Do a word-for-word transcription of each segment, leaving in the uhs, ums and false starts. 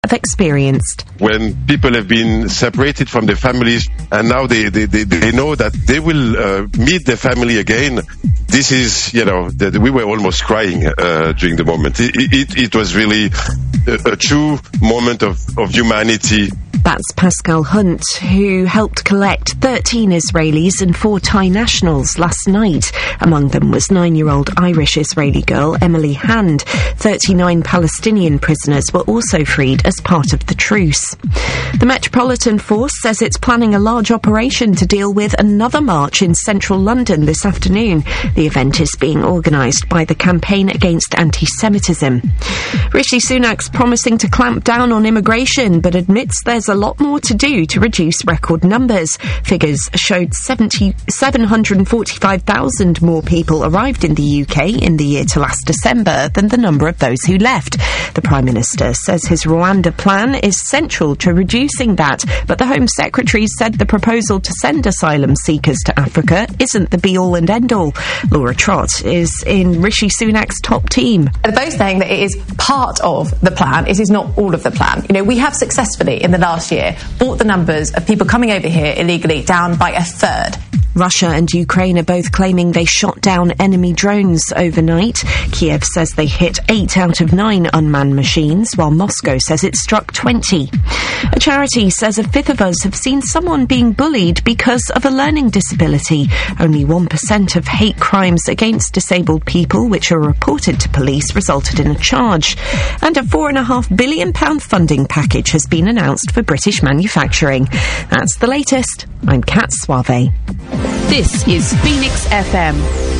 have experienced. When people have been separated from their families and now they, they, they, they know that they will uh, meet their family again, this is, you know, that we were almost crying uh, during the moment. It, it, it was really a, a true moment of, of humanity. That's Pascal Hunt, who helped collect thirteen Israelis and four Thai nationals last night. Among them was nine-year-old Irish-Israeli girl Emily Hand. thirty-nine Palestinian prisoners were also freed as part of the truce. The Metropolitan Force says it's planning a large operation to deal with another march in central London this afternoon. The event is being organised by the Campaign Against Anti-Semitism. Rishi Sunak's promising to clamp down on immigration, but admits there's a lot more to do to reduce record numbers. Figures showed seven hundred forty-five thousand more people arrived in the U K in the year to last December than the number of those who left. The Prime Minister says his Rwanda plan is central to reducing that, but the Home Secretary said the proposal to send asylum seekers to Africa isn't the be-all and end-all. Laura Trott is in Rishi Sunak's top team. They're both saying that it is part of the plan, it is not all of the plan. You know, we have successfully, in the last year, brought the numbers of people coming over here illegally down by a third. Russia and Ukraine are both claiming they shot down enemy drones overnight. Kiev says they hit eight out of nine unmanned machines, while Moscow says it struck twenty. A charity says a fifth of us have seen someone being bullied because of a learning disability. Only one percent of hate crimes against disabled people which are reported to police resulted in a charge. And a four point five billion pounds funding package has been announced for British manufacturing. That's the latest. I'm Kat Suave. This is Phoenix F M.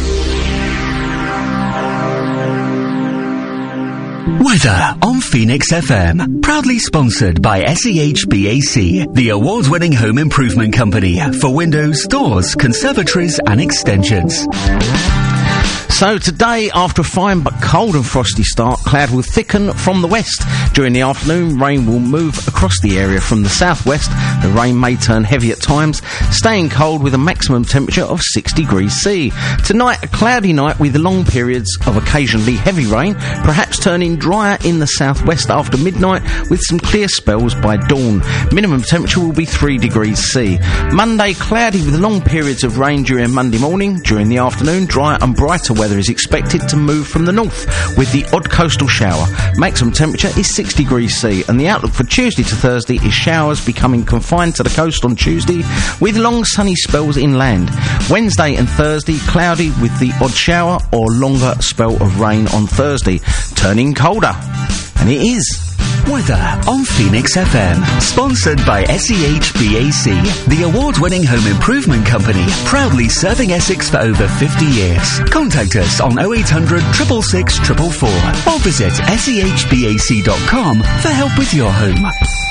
Weather on Phoenix F M. Proudly sponsored by S E H B A C, the award-winning home improvement company for windows, doors, conservatories and extensions. So today, after a fine but cold and frosty start, cloud will thicken from the west. During the afternoon, rain will move across the area from the southwest. The rain may turn heavy at times, staying cold with a maximum temperature of six degrees C. Tonight, a cloudy night with long periods of occasionally heavy rain, perhaps turning drier in the southwest after midnight with some clear spells by dawn. Minimum temperature will be three degrees C. Monday, cloudy with long periods of rain during Monday morning. During the afternoon, drier and brighter weather is expected to move from the north with the odd coastal shower. Maximum temperature is six degrees C, and the outlook for Tuesday to Thursday is showers becoming confined to the coast on Tuesday with long sunny spells inland. Wednesday and Thursday cloudy with the odd shower or longer spell of rain on Thursday, turning colder. And it is. Weather on Phoenix F M. Sponsored by S E H B A C, the award-winning home improvement company, proudly serving Essex for over fifty years. Contact us on oh eight hundred, six six six, four four four or visit S E H B A C dot com for help with your home.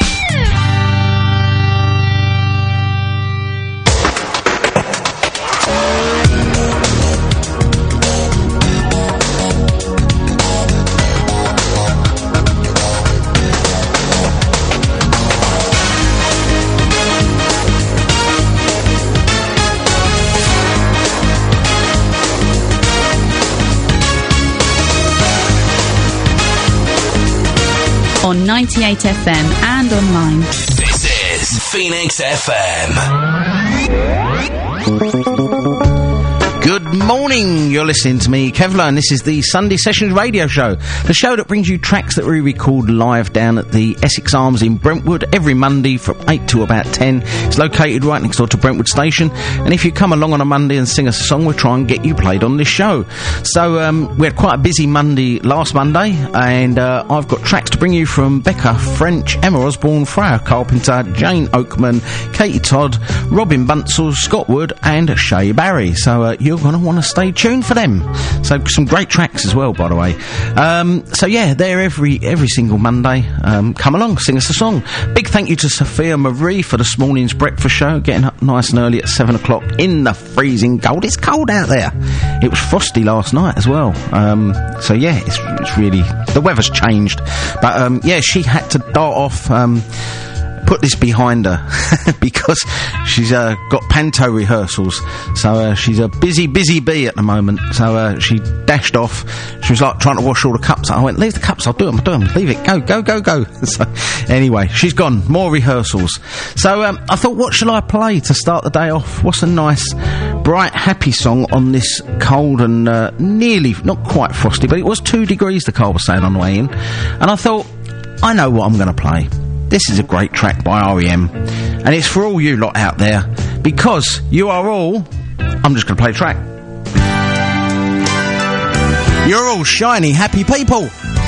On ninety-eight F M and online. This is Phoenix F M. Good morning, you're listening to me, Kevlar, and this is the Sunday Sessions radio show, the show that brings you tracks that we record live down at the Essex Arms in Brentwood every Monday from eight to about ten. It's located right next door to Brentwood Station, and if you come along on a Monday and sing us a song, we'll try and get you played on this show. So um, we had quite a busy Monday last Monday, and uh, I've got tracks to bring you from Becca French, Emma Osborne, Freya Carpenter, Jane Oakman, Katie Todd, Robin Bunsell, Scott Wood and Shay Barry. So uh, you're going to want to stay tuned for them. So some great tracks as well, by the way. Um, so yeah, they're every every single Monday. Um, come along, sing us a song. Big thank you to Sophia Marie for this morning's breakfast show, getting up nice and early at seven o'clock in the freezing cold. It's cold out there. It was frosty last night as well. Um, so yeah, it's, it's really, the weather's changed. But um, yeah, she had to dart off. Um, put this behind her because she's uh, got panto rehearsals, so uh, she's a busy, busy bee at the moment. So uh, she dashed off. She was like trying to wash all the cups. I went, leave the cups, I'll do them, I'll do them. Leave it, go, go, go, go. So anyway, she's gone. More rehearsals. So um, I thought, what shall I play to start the day off? What's a nice, bright, happy song on this cold and uh, nearly, not quite frosty, but it was two degrees, the car was saying on the way in. And I thought, I know what I'm going to play. This is a great track by R E M, and it's for all you lot out there, because you are all... I'm just going to play a track. You're all shiny, happy people.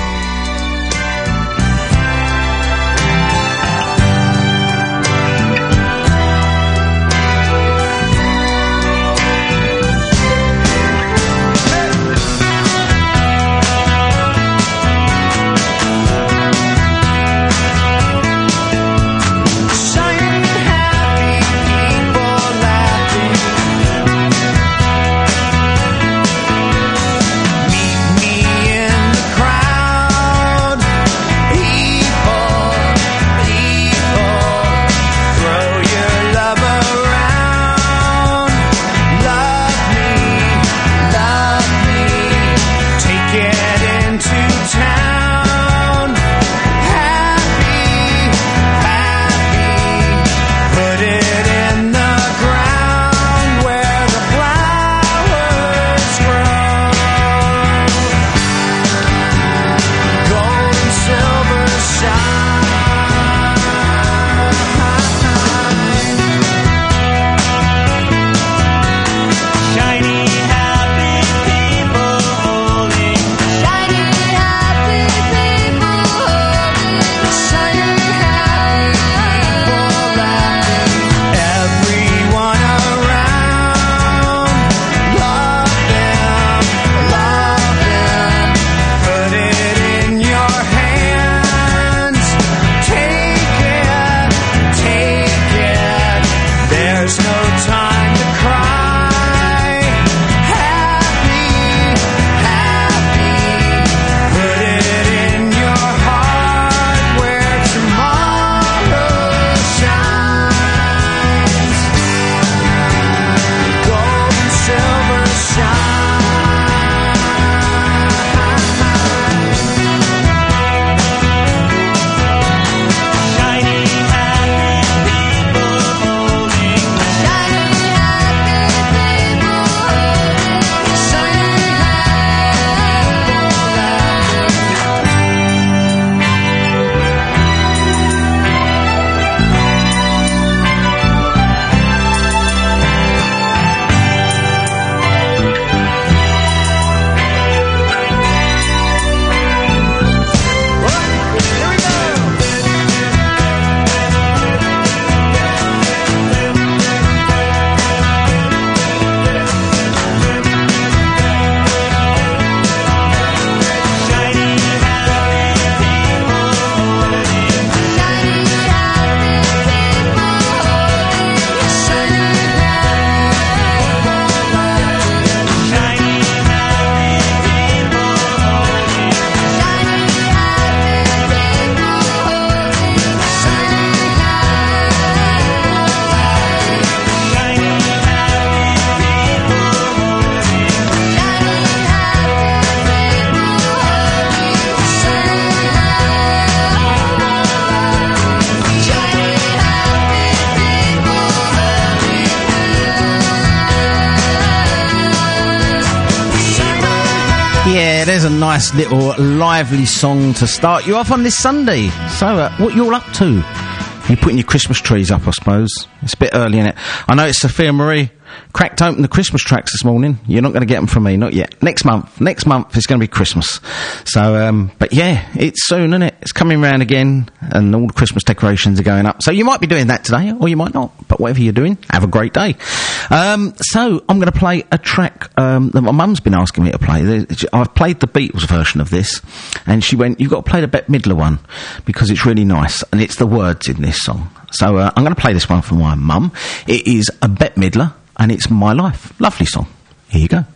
Yeah, there's a nice little lively song to start you off on this Sunday. So, uh, what you all up to? You're putting your Christmas trees up, I suppose. It's a bit early, innit? I know it's Sophia Marie. Cracked open the Christmas tracks this morning. You're not going to get them from me, not yet. Next month. Next month it's going to be Christmas. So, um, but yeah, it's soon, isn't it? It's coming round again, and all the Christmas decorations are going up. So you might be doing that today, or you might not. But whatever you're doing, have a great day. Um, so I'm going to play a track um, that my mum's been asking me to play. I've played the Beatles version of this, and she went, "You've got to play the Bette Midler one, because it's really nice, and it's the words in this song." So uh, I'm going to play this one for my mum. It is a Bette Midler, and it's My Life. Lovely song. Here you go.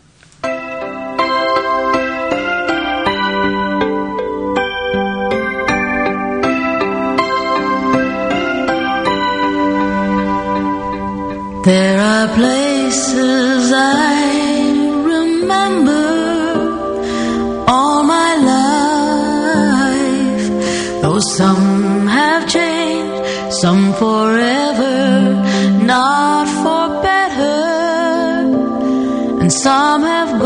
There are places I remember all my life, though some have changed, some forever, not for better, and some have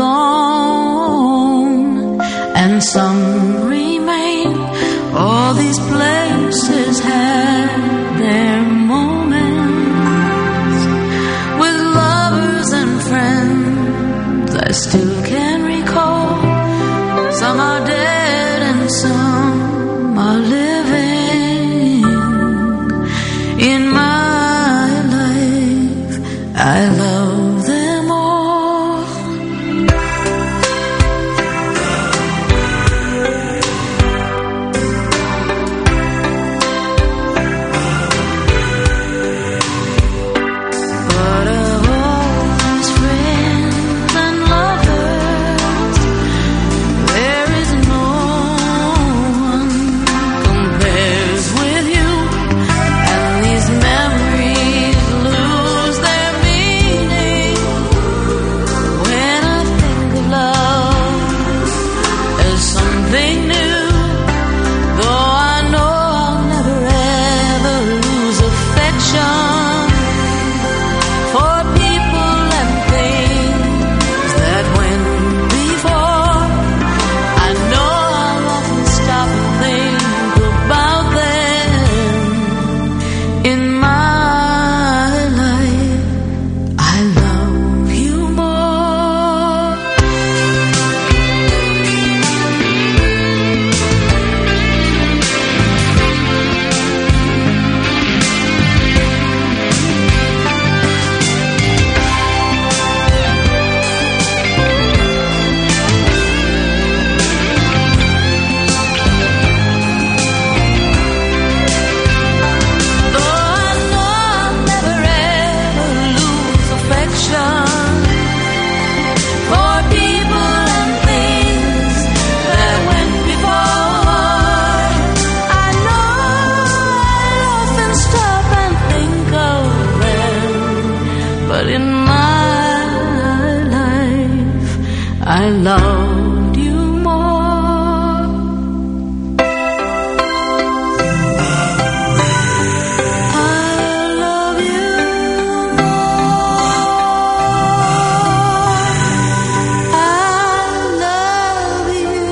gone, and some remain. All these places had their moments with lovers and friends I still can recall. Some are dead and some are living. In my life I love them all. I loved you more. I love you more. I love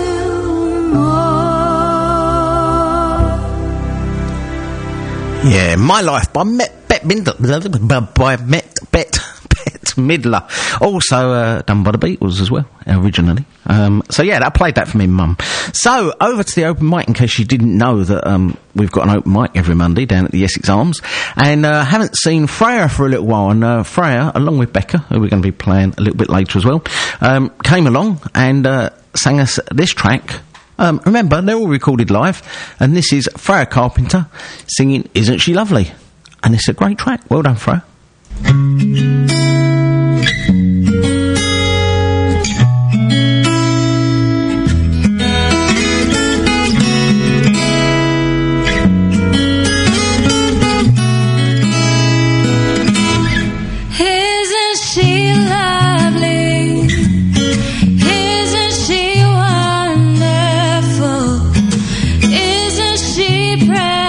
you more. Yeah, My Life by Met, Bette Midler, by Met, Bette Midler, also uh, done by the Beatles as well originally. Um, so yeah, I played that for me mum. So over to the open mic, in case you didn't know that um, we've got an open mic every Monday down at the Essex Arms, and uh, haven't seen Freya for a little while, and uh, Freya, along with Becca, who we're going to be playing a little bit later as well, um, came along and uh, sang us this track. Um, remember, they're all recorded live, and this is Freya Carpenter singing Isn't She Lovely? And it's a great track. Well done, Freya.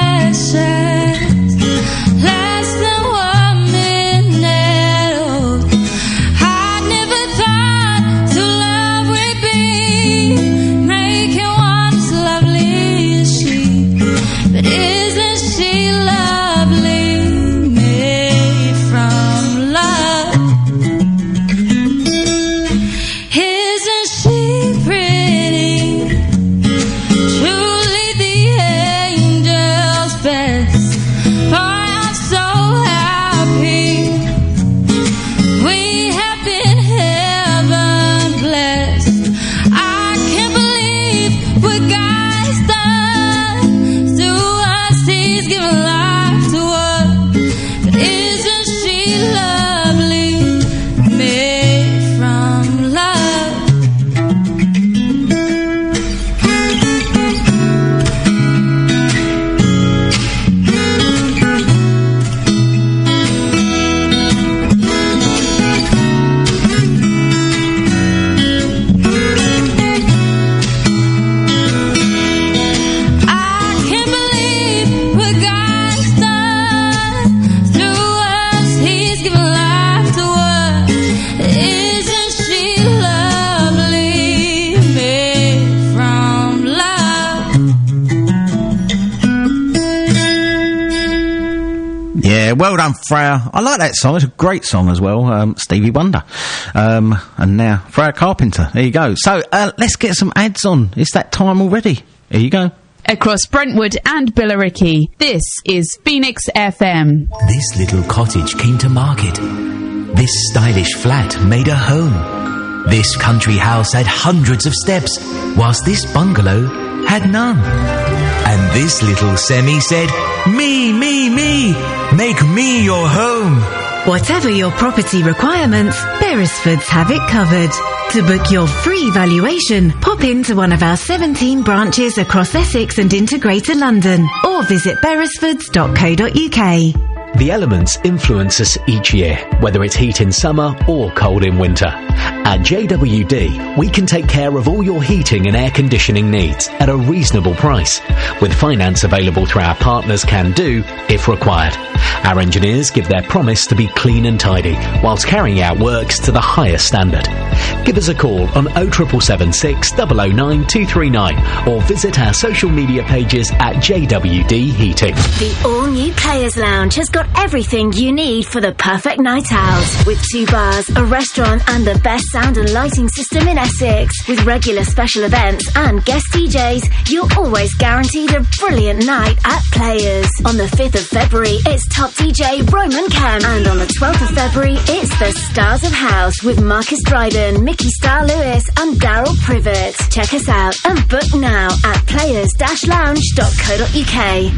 Last the one minute old. Yeah, well done, Freya. I like that song. It's a great song as well. Um, Stevie Wonder. Um, and now, Freya Carpenter. There you go. So, uh, let's get some ads on. It's that time already. Here you go. Across Brentwood and Billericay, this is Phoenix F M. This little cottage came to market. This stylish flat made a home. This country house had hundreds of steps, whilst this bungalow had none. And this little semi said, me, me, me, make me your home. Whatever your property requirements, Beresfords have it covered. To book your free valuation, pop into one of our seventeen branches across Essex and into Greater London, or visit beresfords dot co dot uk. The elements influence us each year, whether it's heat in summer or cold in winter. At J W D, we can take care of all your heating and air conditioning needs at a reasonable price, with finance available through our partners Can Do if required. Our engineers give their promise to be clean and tidy, whilst carrying out works to the highest standard. Give us a call on oh seven seven six, oh oh nine, two three nine or visit our social media pages at J W D Heating. The all-new Players Lounge has got everything you need for the perfect night out. With two bars, a restaurant and the best sound and lighting system in Essex. With regular special events and guest D Js, you're always guaranteed a brilliant night at Players. On the fifth of February, it's top D J Roman Cam. And on the twelfth of February, it's the Stars of House with Marcus Dryden, Mickey Star Lewis and Daryl Privet. Check us out and book now at players dash lounge dot co dot uk.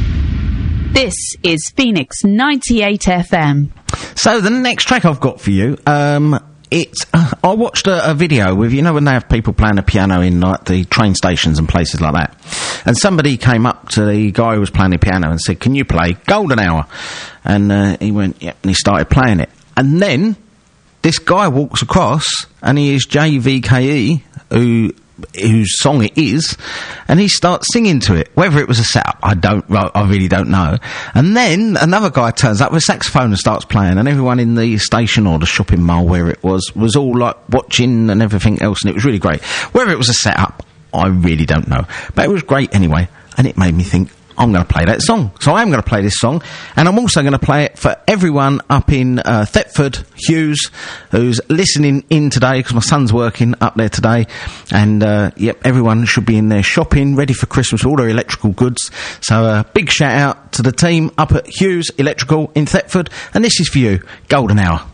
This is Phoenix ninety-eight F M. So the next track I've got for you, um, it's, uh, I watched a, a video with, you know, when they have people playing the piano in like the train stations and places like that. And somebody came up to the guy who was playing the piano and said, can you play Golden Hour? And uh, he went, yep, and he started playing it. And then this guy walks across, and he is J V K E, who whose song it is, and he starts singing to it. Whether it was a setup, I don't, I really don't know. And then another guy turns up with a saxophone and starts playing, and everyone in the station or the shopping mall where it was was all like watching and everything else, and it was really great. Whether it was a setup, I really don't know, but it was great anyway, and it made me think, I'm going to play that song. So I am going to play this song, and I'm also going to play it for everyone up in uh, Thetford, Hughes, who's listening in today, because my son's working up there today, and uh, yep, everyone should be in there shopping, ready for Christmas, all their electrical goods. So uh, big shout out to the team up at Hughes Electrical in Thetford, and this is for you, Golden Hour.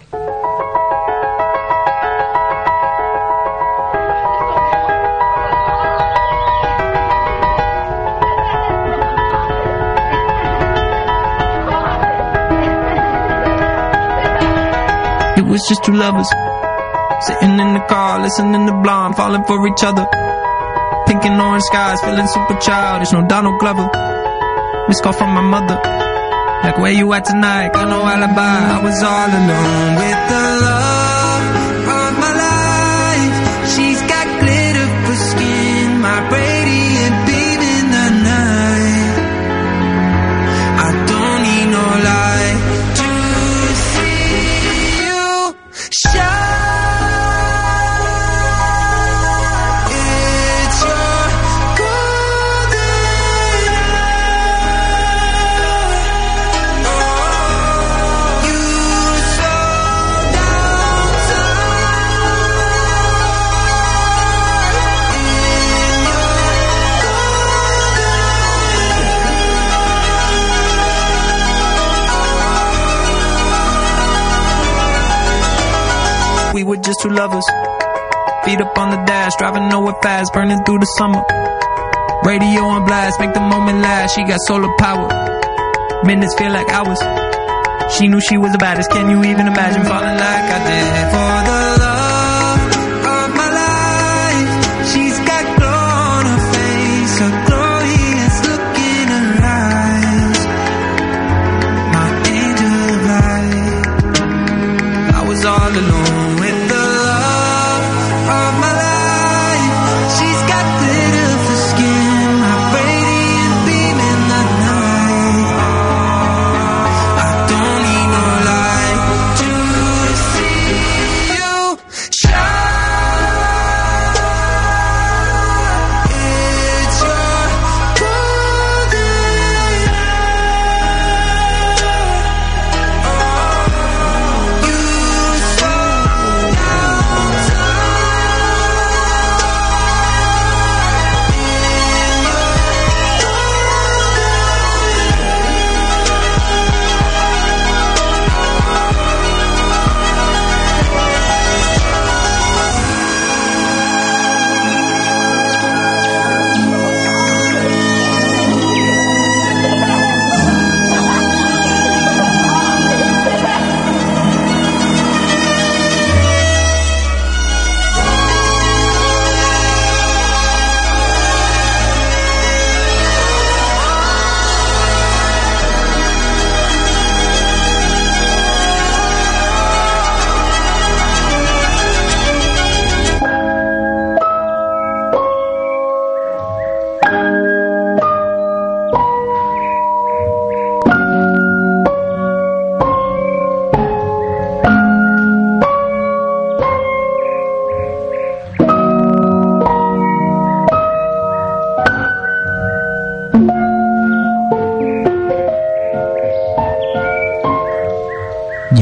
It was just two lovers sitting in the car, listening to Blonde, falling for each other. Pink and orange skies, feeling super childish. No Donald Glover. Missed call from my mother, like, where you at tonight? Got no alibi. I was all alone with the love of my life. She's got glitter for skin, my radiant beam in the night. I don't need no light to see you shine. It's your golden hour. Oh, you slow down time. We were just two lovers, feet up on the dash, driving nowhere fast, burning through the summer. Radio on blast, make the moment last. She got solar power, minutes feel like hours. She knew she was the baddest. Can you even imagine falling like I did for the love of my life? She's got glow on her face, a glorious look in her eyes. My angel of light. I was all alone with the love of my life. She's got glitter for skin, my radiant beam in the night. I don't need no light to see you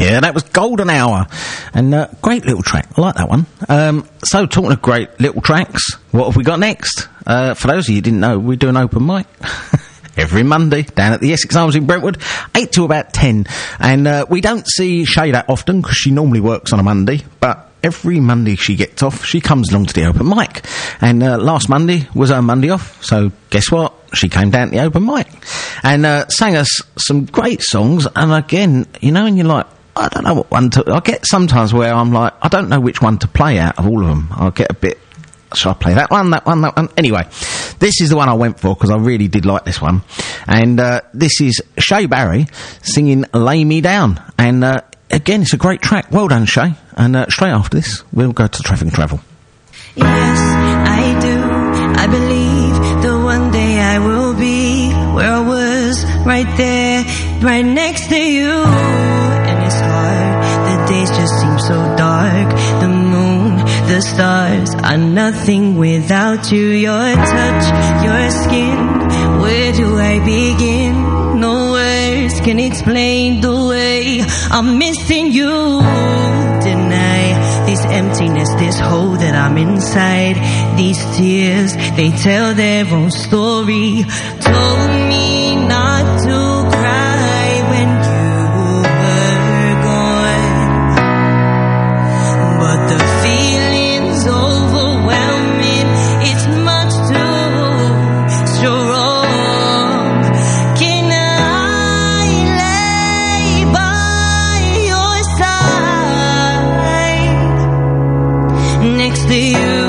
Yeah, that was Golden Hour. And uh, great little track. I like that one. Um, so, talking of great little tracks, what have we got next? Uh, for those of you who didn't know, we do an open mic. Every Monday, down at the Essex Arms in Brentwood, eight to about ten. And uh, we don't see Shay that often, because she normally works on a Monday, but every Monday she gets off, she comes along to the open mic. And uh, last Monday was her Monday off, so guess what? She came down to the open mic and uh, sang us some great songs. And again, you know, and you're like, I don't know what one to... I get sometimes where I'm like, I don't know which one to play out of all of them. I'll get a bit... Shall I play that one, that one, that one? Anyway, this is the one I went for, because I really did like this one. And uh, this is Shay Barry singing Lay Me Down. And uh, again, it's a great track. Well done, Shay. And uh, straight after this, we'll go to Traffic and Travel. Yes, I do. I believe that one day I will be where I was, right there, right next to you. And it's hard, the days just seem so dark. The moon, the stars are nothing without you. Your touch, your skin, where do I begin? No words can explain the way I'm missing you. Deny this emptiness, this hole that I'm inside. These tears, they tell their own story. Told me not to cry when you were gone, but the feeling's overwhelming. It's much too strong. Can I lay by your side next to you?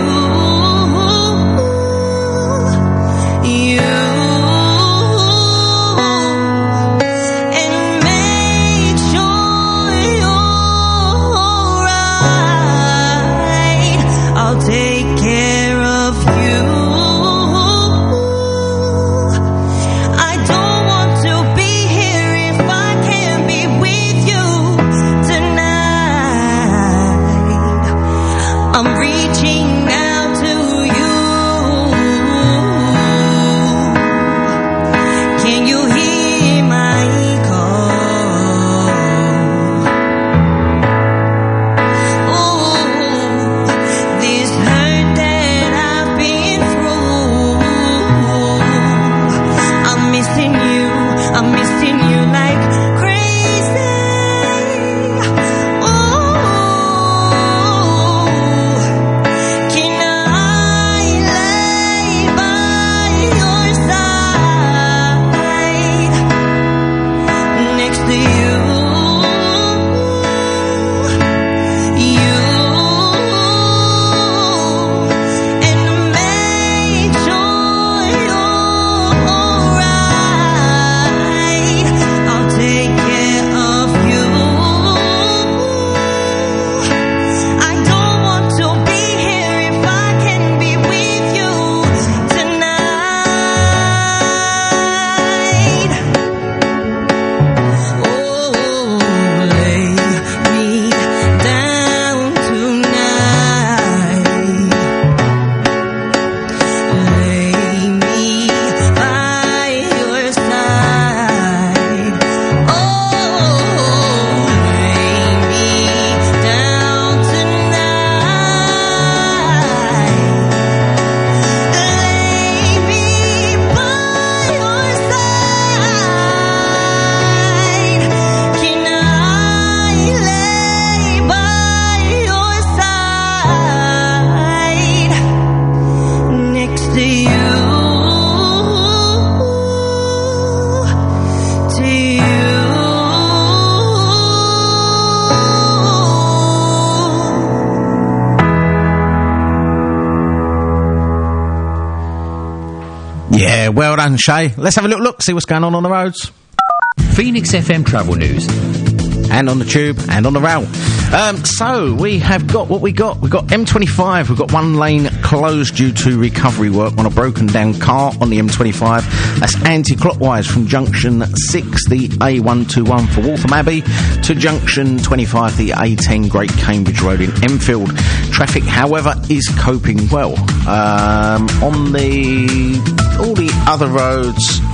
Yeah, well done, Shay. Let's have a little look, see what's going on on the roads. Phoenix F M travel news. And on the tube, and on the rail. Um, so, we have got what we got. We've got M twenty-five. We've got one lane closed due to recovery work on a broken down car on the M twenty-five. That's anti-clockwise from junction six, the A one twenty-one for Waltham Abbey, to junction twenty-five, the A ten Great Cambridge Road in Enfield. Traffic, however, is coping well. Um, on the all the other roads,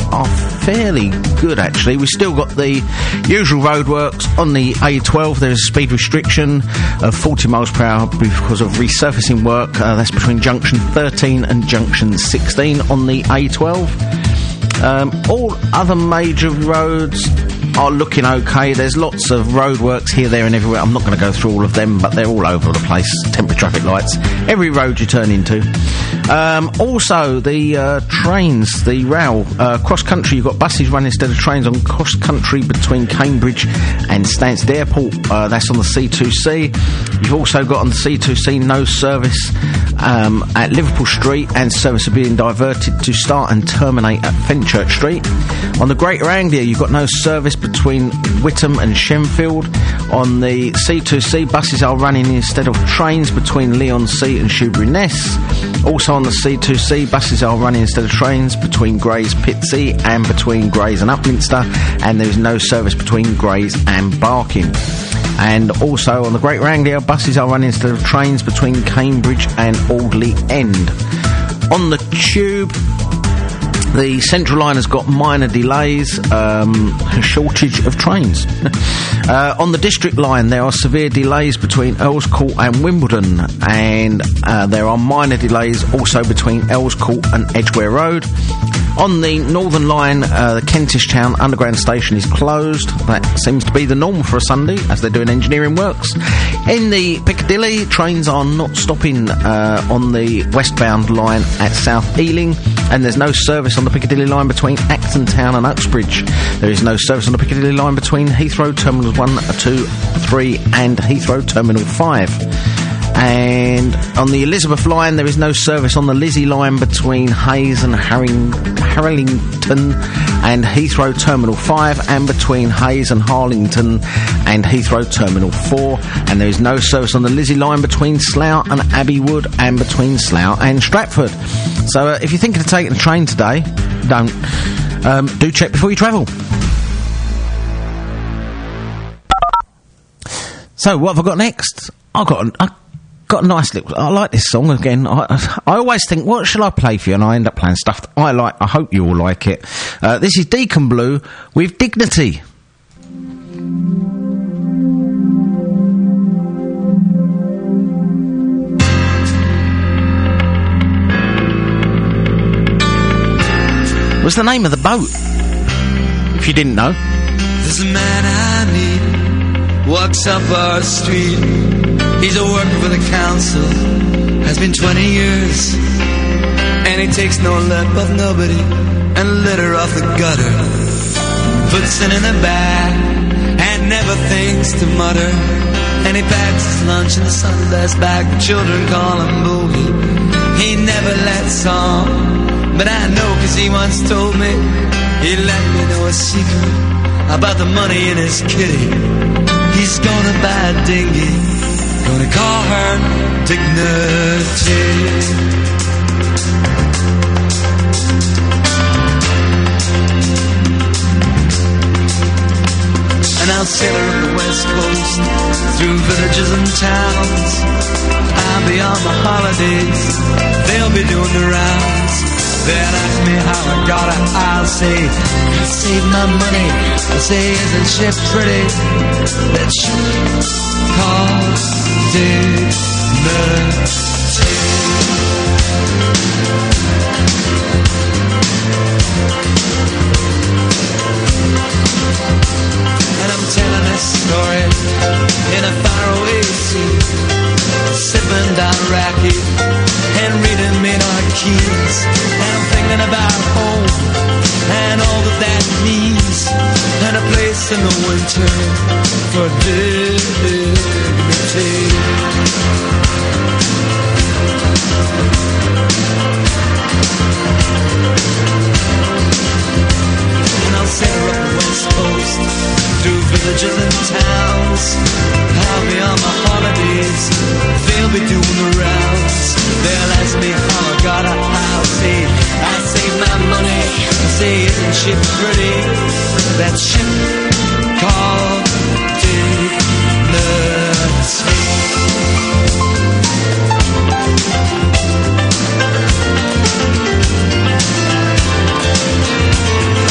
are fairly good, actually. We've still got the usual roadworks on the A twelve. There's a speed restriction of forty miles per hour because of resurfacing work. Uh, that's between junction thirteen and junction sixteen on the A twelve. Um, all other major roads are looking okay. There's lots of roadworks here, there and everywhere. I'm not going to go through all of them, but they're all over the place. Temporary traffic lights, every road you turn into. Um, also, the uh, trains, the rail, uh, cross-country, you've got buses running instead of trains on cross-country between Cambridge and Stansted Airport. Uh, that's on the C two C. You've also got on the C two C no service um, at Liverpool Street, and service are being diverted to start and terminate at Fenchurch Street. On the Greater Anglia, you've got no service between Whittam and Shenfield. On the C two C, buses are running instead of trains between Leigh-on-Sea and Shoebury-Ness. Also on the C two C, buses are running instead of trains between Grays Pitsea and between Grays and Upminster, and there is no service between Grays and Barking. And also on the Greater Anglia, buses are running instead of trains between Cambridge and Audley End. On the Tube, the Central Line has got minor delays, um, a shortage of trains. uh, on the District Line, there are severe delays between Earls Court and Wimbledon, and uh, there are minor delays also between Earls Court and Edgware Road. On the Northern Line, uh, the Kentish Town Underground Station is closed. That seems to be the norm for a Sunday, as they're doing engineering works. In the Piccadilly, trains are not stopping uh, on the westbound line at South Ealing, and there's no service on the Piccadilly line between Acton Town and Uxbridge. There is no service on the Piccadilly line between Heathrow Terminals one, two, three and Heathrow Terminal five. And on the Elizabeth line, there is no service on the Lizzie line between Hayes and Harring- Harlington and Heathrow Terminal five, and between Hayes and Harlington and Heathrow Terminal four. And there is no service on the Lizzie line between Slough and Abbeywood, and between Slough and Stratford. So uh, if you're thinking of taking the train today, don't. Um, do check before you travel. So what have I got next? I've got... An, I Got a nice little... I like this song again. I, I always think, what shall I play for you? And I end up playing stuff that I like. I hope you all like it. Uh, this is Deacon Blue with Dignity. What's the name of the boat? If you didn't know. There's a man I meet, walks up our street. He's a worker for the council, has been twenty years, and he takes no lip of nobody, and litter off the gutter, puts it in a bag, and never thinks to mutter, and he packs his lunch in the Sunday's bag. The children call him Boogie, he never lets on, but I know cause he once told me, he let me know a secret about the money in his kitty. He's gonna buy a dinghy, gonna call her Dignity. And I'll sail her up the west coast, through villages and towns. I'll be on my holidays, they'll be doing the rounds. They'll ask me how I got it, I'll say I saved my money. I'll say, isn't she pretty? That ship called Dignity. And I'm telling this story in a faraway sea, sipping down Iraqi and reading Maynard Keynes. And I'm thinking about home and all that that means, and a place in the winter for dignity. And I'll sail up the west coast, through villages and towns. I'll be on my holidays, they'll be doing the rounds. They'll ask me how I got a house. Say, I saved my money. Say, isn't she pretty? That ship called Dignity.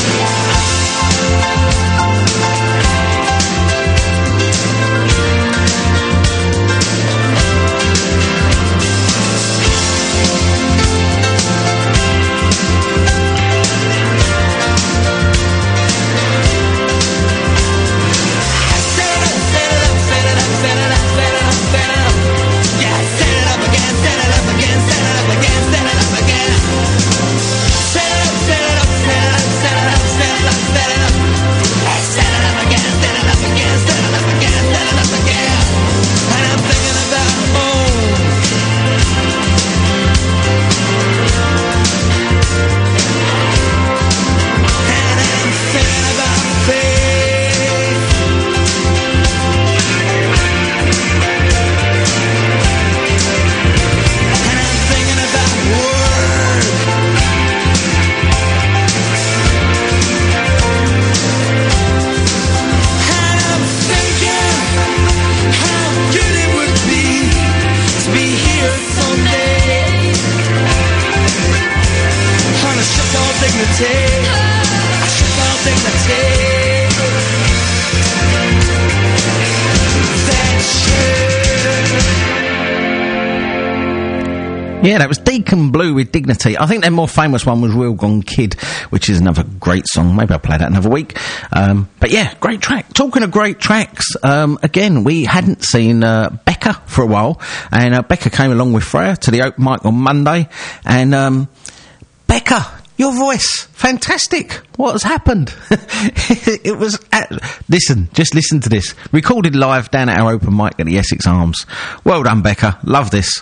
Yeah, that was Deacon Blue with Dignity. I think their more famous one was Real Gone Kid, which is another great song. Maybe I'll play that another week. Um, but yeah, great track. Talking of great tracks, um, again, we hadn't seen uh, Becca for a while, and uh, Becca came along with Freya to the open mic on Monday, and um, Becca, your voice, fantastic. What has happened? It was... At, listen, just listen to this. Recorded live down at our open mic at the Essex Arms. Well done, Becca. Love this.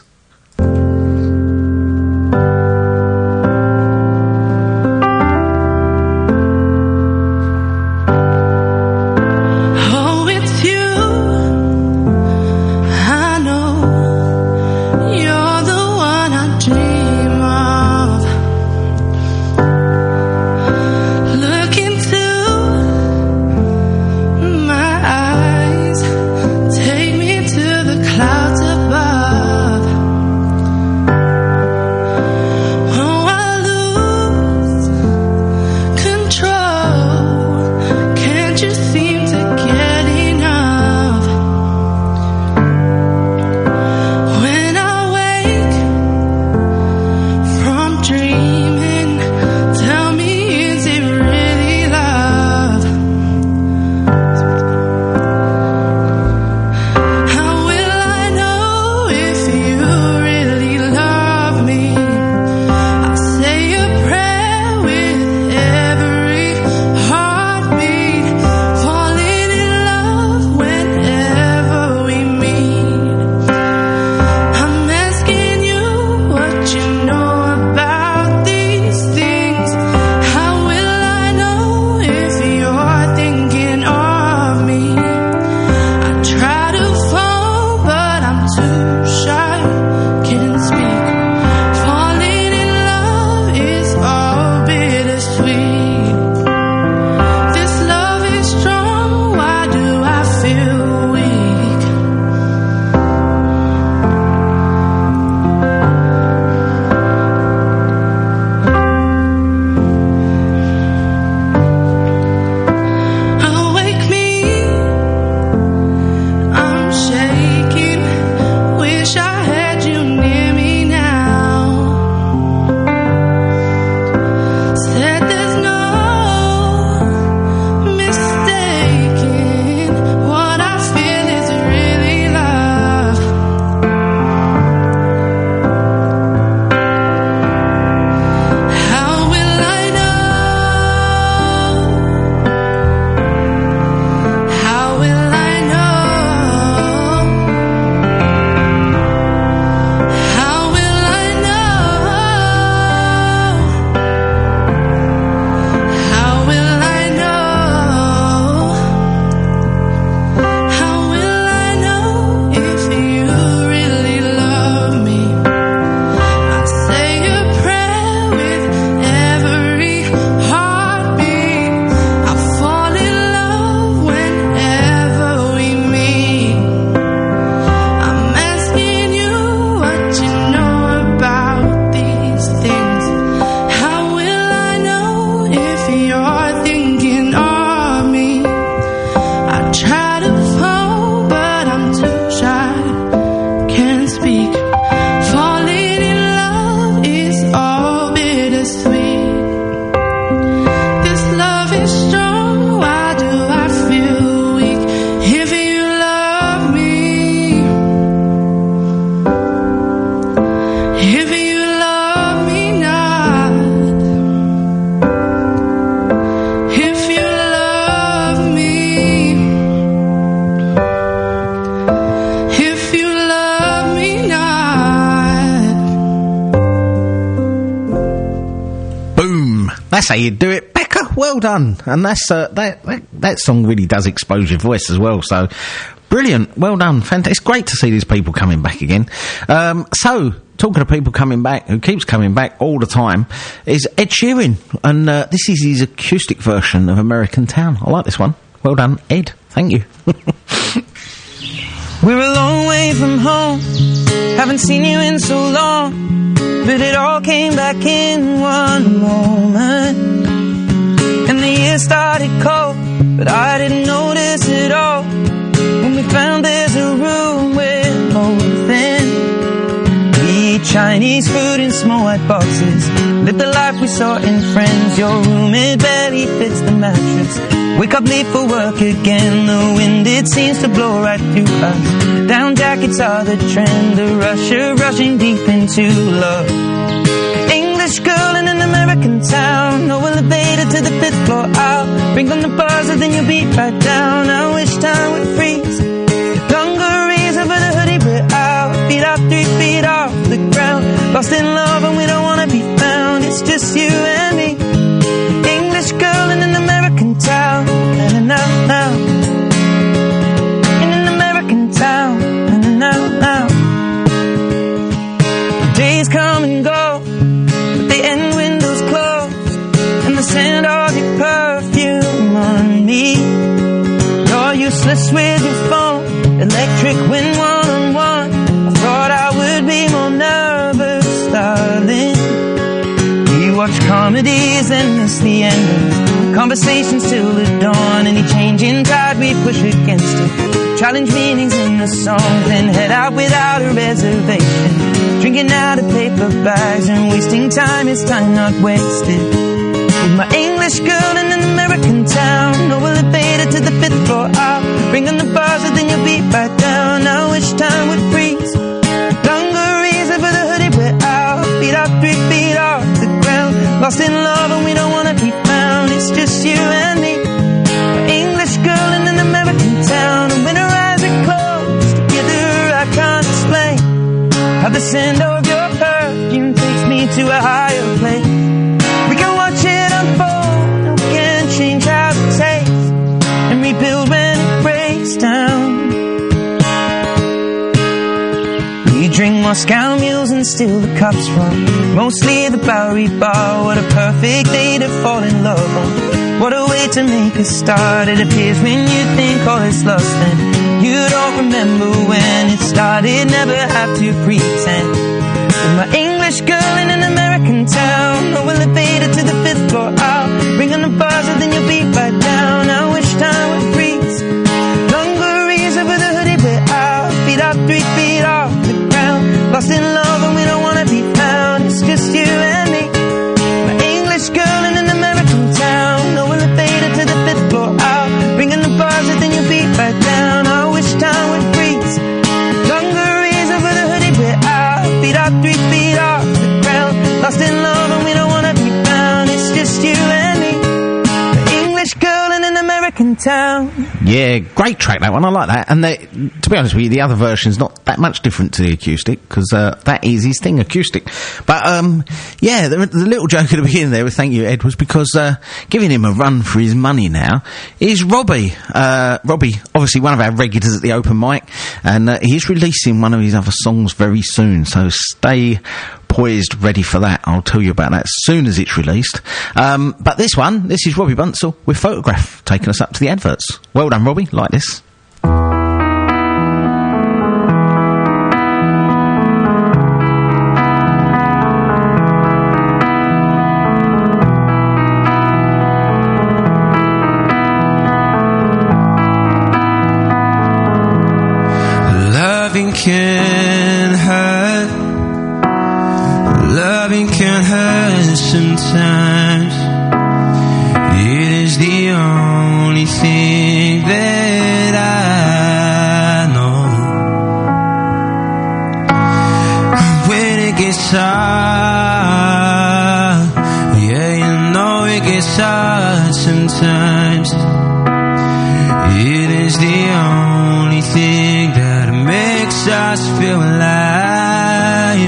That's how you do it, Becca. Well done. And that's uh, that, that that song really does expose your voice as well. So brilliant. Well done. Fantastic. It's great to see these people coming back again. Um, so talking to people coming back, who keeps coming back all the time, is Ed Sheeran, and uh, this is his acoustic version of American Town. I like this one. Well done, Ed. Thank you. We're a long way from home, haven't seen you in so long, but it all came back in one moment. And the year started cold, but I didn't notice it all when we found there's a room we're both in. We eat Chinese Chinese food in small white boxes. Live the life we saw in Friends. Your room, it barely fits the mattress. Wake up late for work again. The wind, it seems to blow right through us. Down jackets are the trend. The rusher rushing deep into love. English girl in an American town. No elevator to the fifth floor out. Bring on the bars and then you'll be right down. I wish time would freeze. Dungarees over the hoodie we're out. Feet out three feet off the ground. Lost in love and we don't wanna be found. It's just you and me. English girl in an American town. Na na na. In an American town. Na na na. Days come and go, but they end windows closed, and the scent of your perfume on me. You're useless with your phone, electric when one on one. I thought I would be more nervous, darling. We watch comedies and miss the endings. Conversations till the dawn. Any changing tide we push against it. Challenge meanings in the songs, then head out without a reservation. Drinking out of paper bags and wasting time is time not wasted. With my English girl in an American town. No elevator to the fifth floor out. Bring on the bars and then you'll be right down. I wish time would freeze. Dungarees over the hoodie we're out. Feet out three feet off the ground. Lost in love and we don't wanna be found. It's just you and me. My English girl in an American town. And when her eyes are closed together I can't explain how the scent of your perfume takes me to a higher place. We can watch it unfold, and we can change how it tastes, and rebuild when it breaks down. We drink Moscow mules and steal the cups from mostly the Bowery Bar. What a perfect day to fall in love on. What a way to make a start. It appears when you think all is lost and you don't remember when it started. Never have to pretend. With my English girl in an American town. No elevator to the fifth floor out. Bring on the bars and then you'll be right down. I wish time would freeze. Dungarees over the hoodie we're out. Feet out three feet off the ground. Lost in love and we don't wanna be found. It's just you and me. My English girl in an American town. No elevator to the fifth floor out. Bring on the bars and then you'll be right down. I wish time would freeze. Dungarees over the hoodie we're out. Feet out three feet off the ground. Lost in love and we don't wanna be found. It's just you and me. The English girl in an American town. Yeah, great track, that one. I like that. And they, to be honest with you, the other version's not that much different to the acoustic, because uh, that is his thing, acoustic. But, um, yeah, the, the little joke at the beginning there with thank you, Ed, was because uh, giving him a run for his money now is Robbie. Uh, Robbie, obviously one of our regulars at the open mic, and uh, he's releasing one of his other songs very soon, so stay poised, ready for that. I'll tell you about that as soon as it's released. Um, but this one, this is Robbie Bunzel with Photograph, taking us up to the adverts. Well done, Robbie. Like this. Loving can hurt. Loving can hurt sometimes. It is the only thing that I know. When it gets hard, yeah, you know it gets hard sometimes. It is the only thing that makes us feel alive.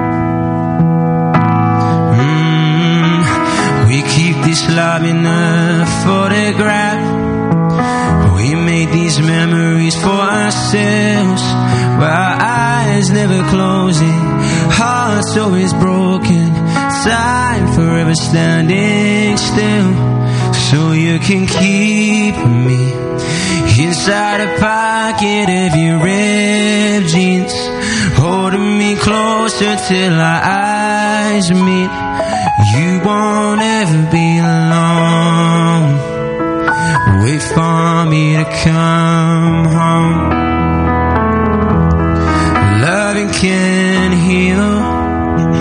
Mm, we keep this love in a photograph. We made these memories for ourselves, where our eyes never closing, hearts always broken, time forever standing still. So you can keep me inside a pocket of your ripped jeans, holding me closer till our eyes meet. You won't ever be alone. Wait for me to come home. Loving can heal.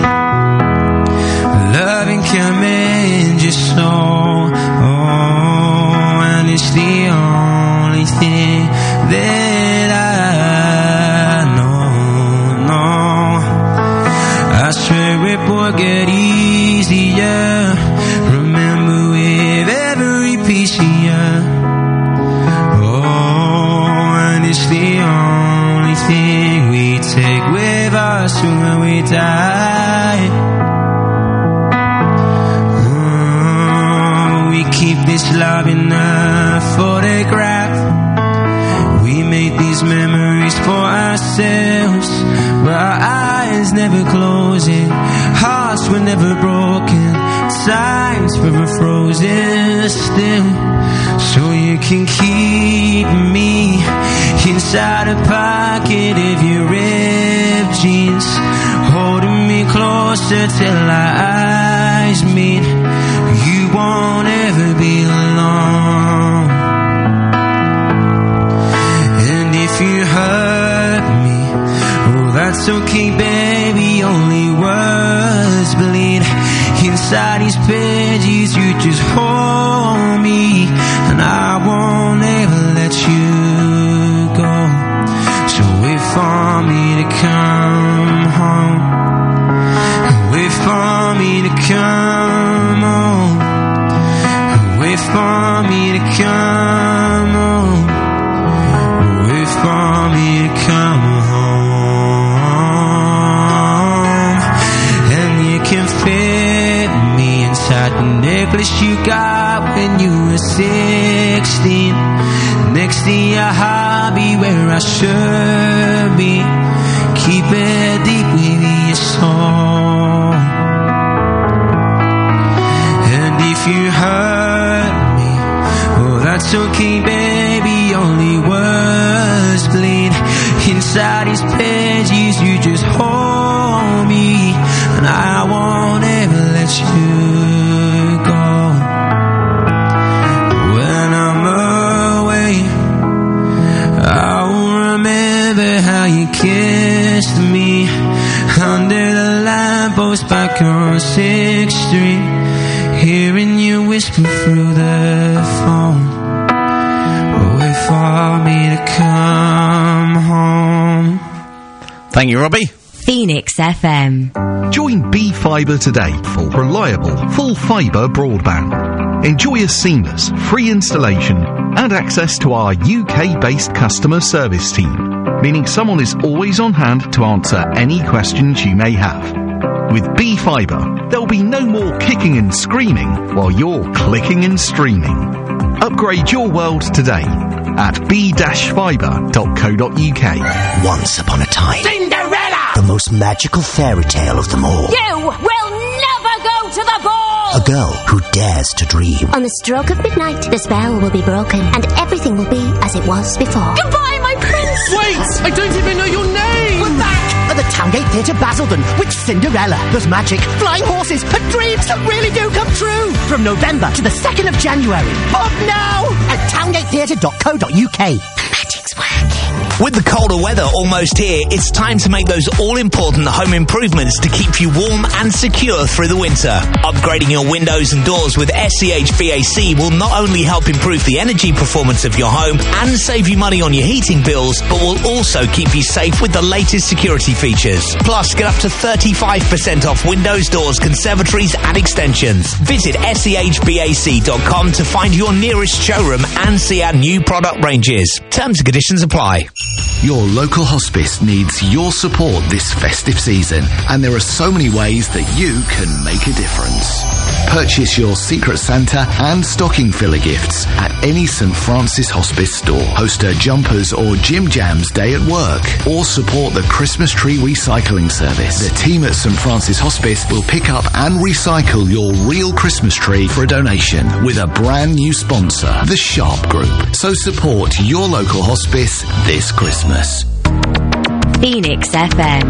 only thing that I know, no. I swear it won't get easier. Remember with every piece of you. Oh, and it's the only thing we take with us when we die. Oh, we keep this love in a photograph. We made these memories for ourselves, but our eyes never closing, hearts were never broken, times were frozen still. So you can keep me inside a pocket of your ripped jeans, holding me closer till our eyes meet. You won't ever be alone. And if you hurt me, oh that's okay baby, only words bleed. Inside these pages you just hold me, and I won't ever let you go. So wait for me to come home, wait for me to come home, wait for me to come home, wait for me to come home. And you can fit me inside the necklace you got when you were sixteen, next to your hobby where I should be. Keep it deep within your soul. And if you hurt me, oh that's okay baby, only words bleed. Inside these pages you just hold me, and I won't ever let you go. When I'm away, I'll remember how you kissed me under the lamppost back on sixth Street, hearing you whisper through the phone, wait for me to come home. Thank you, Robbie. Phoenix F M. Join B Fibre today for reliable, full fibre broadband. Enjoy a seamless, free installation and access to our U K-based customer service team, meaning someone is always on hand to answer any questions you may have. With B Fibre, there'll be no more kicking and screaming while you're clicking and streaming. Upgrade your world today at b dash fibre dot co dot u k. Once upon a time, Cinderella! the most magical fairy tale of them all. You will never go to the ball! A girl who dares to dream. On the stroke of midnight, the spell will be broken, and everything will be as it was before. Goodbye, my prince! Wait! I don't even know your name! We're back at the Towngate Theatre Basildon with Cinderella. There's magic, flying horses, and dreams that really do come true. From November to the second of January. Book now at towngate theatre dot co dot u k. With the colder weather almost here, it's time to make those all-important home improvements to keep you warm and secure through the winter. Upgrading your windows and doors with S C H V A C will not only help improve the energy performance of your home and save you money on your heating bills, but will also keep you safe with the latest security features. Plus, get up to thirty-five percent off windows, doors, conservatories and extensions. Visit S C H V A C dot com to find your nearest showroom and see our new product ranges. Terms and conditions apply. Your local hospice needs your support this festive season, and there are so many ways that you can make a difference. Purchase your Secret Santa and stocking filler gifts at any St Francis Hospice store. Host a Jumpers or Jim Jams day at work, or support the Christmas tree recycling service. The team at St Francis Hospice will pick up and recycle your real Christmas tree for a donation with a brand new sponsor, the Sharp Group. So support your local hospice this Christmas. Phoenix F M.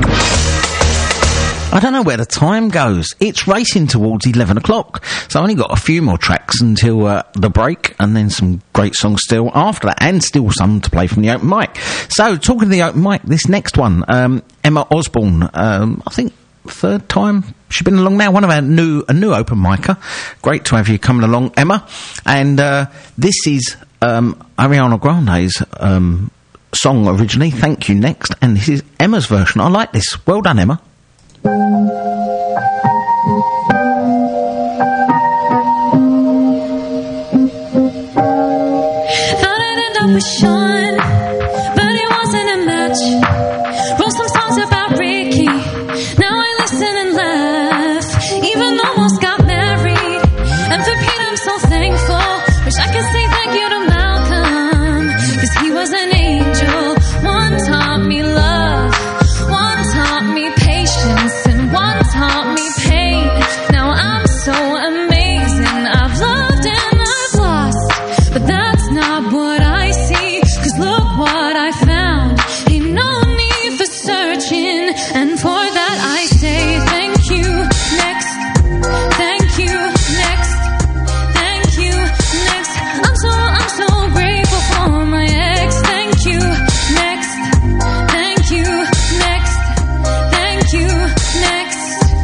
I don't know where the time goes. It's racing towards eleven o'clock. So I've only got a few more tracks until uh, the break, and then some great songs still after that, and still some to play from the open mic. So, talking to the open mic, this next one, um, Emma Osborne, um, I think third time she's been along now, one of our new, a new open micer. Great to have you coming along, Emma. And uh, this is um, Ariana Grande's um, song originally, Thank You Next, and this is Emma's version. I like this. Well done, Emma. Thought I'd end up with Sean, but it wasn't a match. Wrote some songs about Ricky, now I listen and laugh. Even almost got married, and for Pete I'm so thankful. Wish I could say thank you to Malcolm, cause he was an angel. One taught me love, one taught me patience, and one taught me pain. Now I'm so amazing, I've loved and I've lost, but that's not what I see, cause look what I found. Ain't no need for searching, and for that I say thank you, next, thank you, next, thank you, next. I'm so, I'm so grateful for my ex. Thank you, next, thank you, next, thank you, next.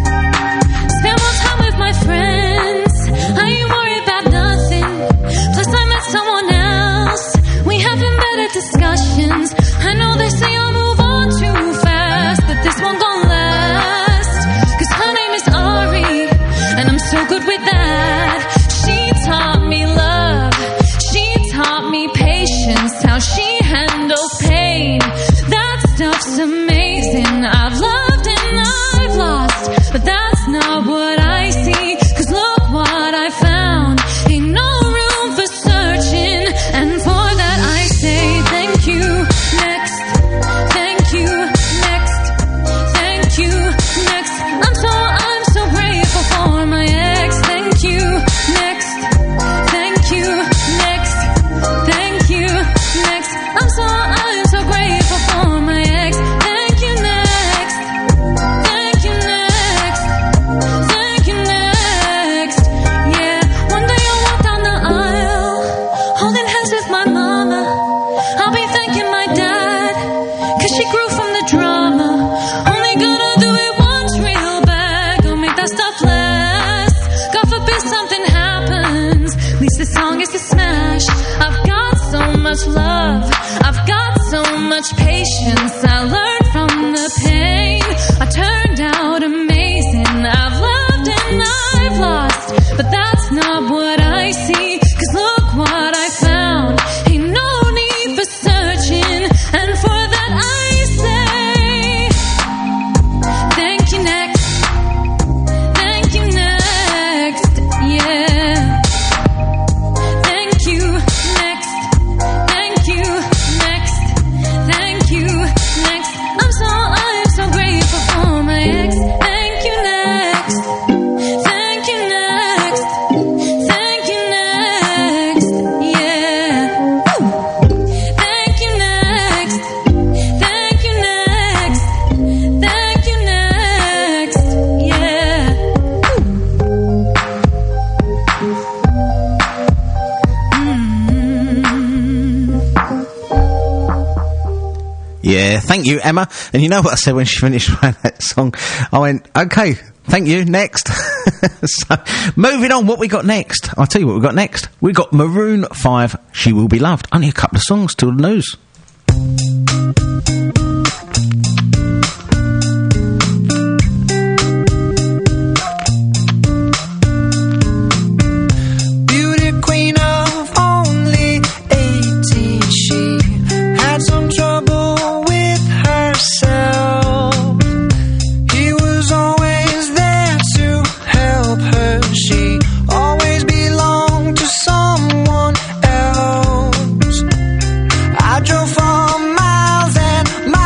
Spend more time with my friends, I ain't worried about nothing. Plus I met someone else, we having better discussions. I know they say I'll move on too fast, but this one gon' last, cause her name is Ari, and I'm so good with that. She taught me love, she taught me patience, how she handles pain. That stuff's amazing, I've loved and I've lost, but that's not what I see, cause look what I found. Ain't no room for searching, and for that I say thank you, next, thank you, next, thank you, next. I'm so, I'm so grateful for my ex. Thank you, next, thank you, next, thank you, next. I'm so, I'm so grateful for my ex. Thank you, next, thank you, next, thank you, next. Yeah, one day I'll walk down the aisle, holding hands with my mama. I'll be thanking my dad, cause she grew from the drama. Only gonna do it once real bad, gonna make that stuff last. God forbid something happens, at least this song is a smash. I've got so much love, I've got so much patience, I learned from the pain. I turned out amazing, I've loved and I've lost, but that's not what I see, cause look what I found. Ain't no need for searching, and for that I say thank you, next, thank you, next, yeah. Thank you, next, thank you, next, thank you, next. I'm so, I'm so grateful for my ex. Thank you, next, thank you, next, thank you, next, yeah. Thank you, next, thank you, next, thank you, next, yeah. Yeah, thank you, Emma. And you know what I said when she finished playing that song? I went, okay, thank you, next. So, moving on, what we got next? I'll tell you what we got next. We got Maroon five, She Will Be Loved. Only a couple of songs till the news. Beauty queen of only eighteen, she had some trouble with herself. He was always there to help her. She always belonged to someone else. I drove for miles and miles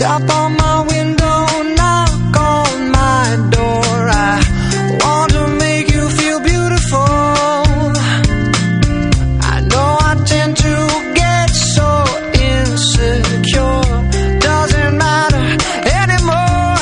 Tap on my window, knock on my door. I want to make you feel beautiful. I know I tend to get so insecure. Doesn't matter anymore.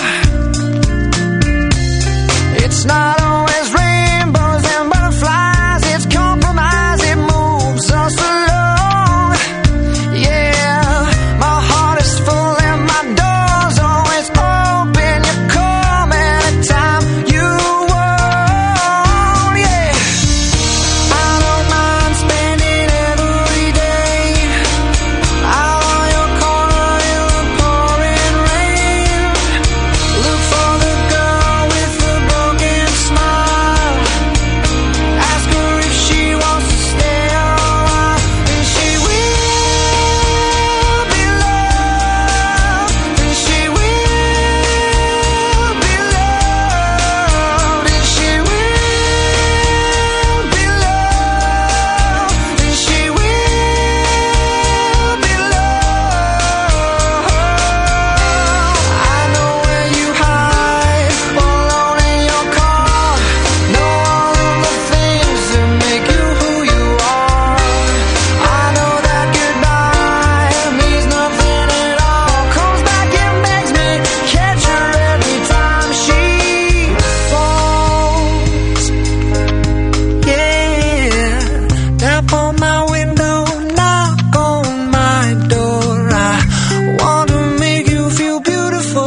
It's not always rainbows and butterflies. It's compromise, it moves us along. Yeah, my heart is full and my door's always open. You come anytime you want. Yeah, I don't mind spending every day out on your corner in the pouring rain. Look for the girl with the broken smile. Ask her if she wants to stay a while. And she will be loved. And she will be loved. And she will be loved. And she will be loved. I know where you hide, alone in your car. Know all of the things that make you who you are. I know that goodbye means nothing at all. Comes back and begs me, catch her every time she falls. Yeah, tap on my window, knock on my door. I want to make you feel beautiful.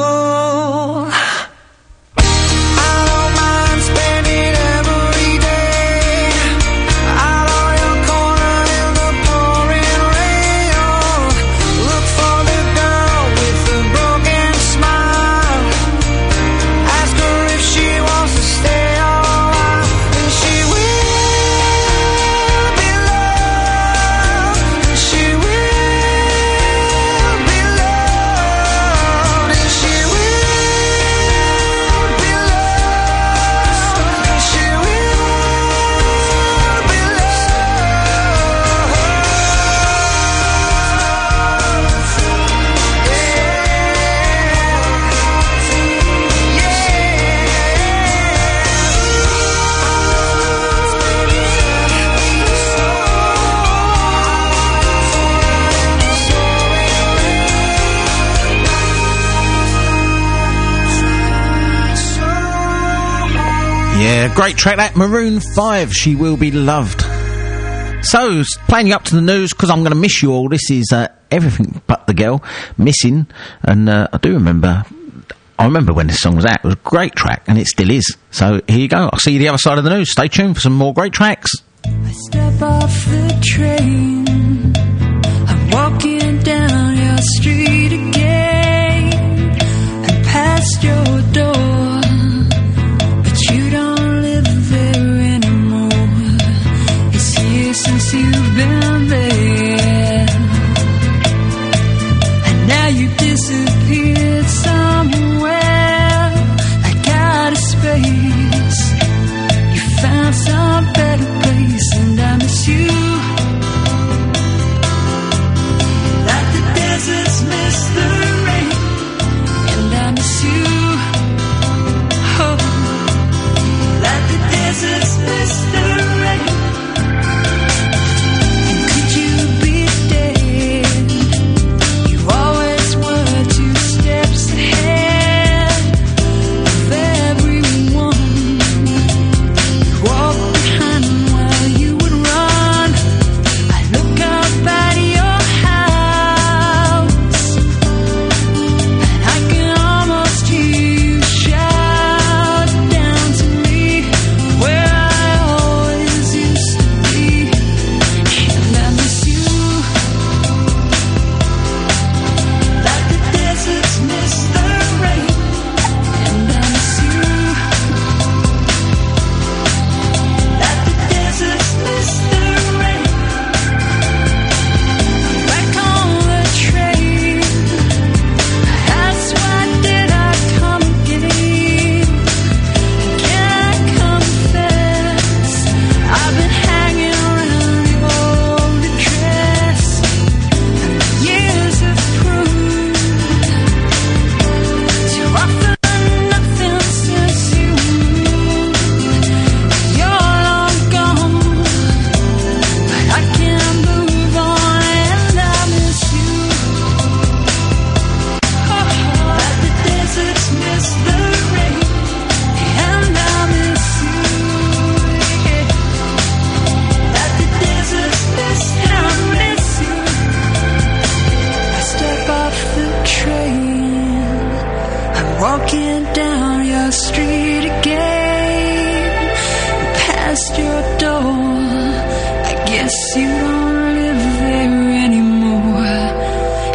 I don't mind spending every day out on your corner in the pouring rain. Look for the girl with the broken smile. Ask her if she wants to stay a while. And she will be loved. And she will be loved. And she will be loved. And she will be Yeah, great track that. Maroon five, She Will Be Loved. So, s- playing you up to the news, because I'm going to miss you all. This is uh, Everything But the Girl, Missing. And uh, I do remember, I remember when this song was out. It was a great track, and it still is. So, here you go. I'll see you the other side of the news. Stay tuned for some more great tracks. Step off the train. I'm walking down your street again and past your door, but you don't live there anymore. It's years since you've been there, and now you disappeared somewhere like out of space. You found some better place, and I miss you.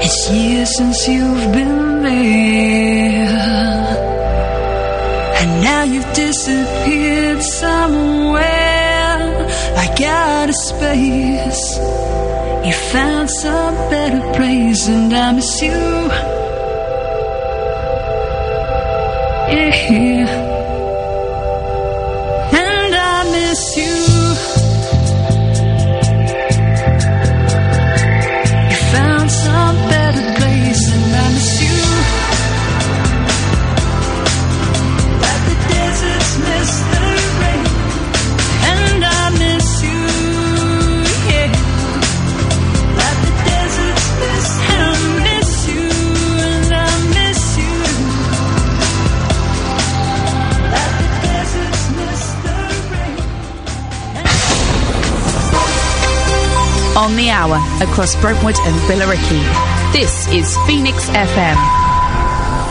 It's years since you've been there, and now you've disappeared somewhere like out of space. You found some better place, and I miss you. Yeah, and I miss you. You found some better place, and I miss you. Like the deserts miss the rain, and I miss you. Yeah, like the deserts miss, and I miss you, and I miss you. Like the deserts miss the rain. On the hour across Brentwood and Billericay. This is Phoenix F M.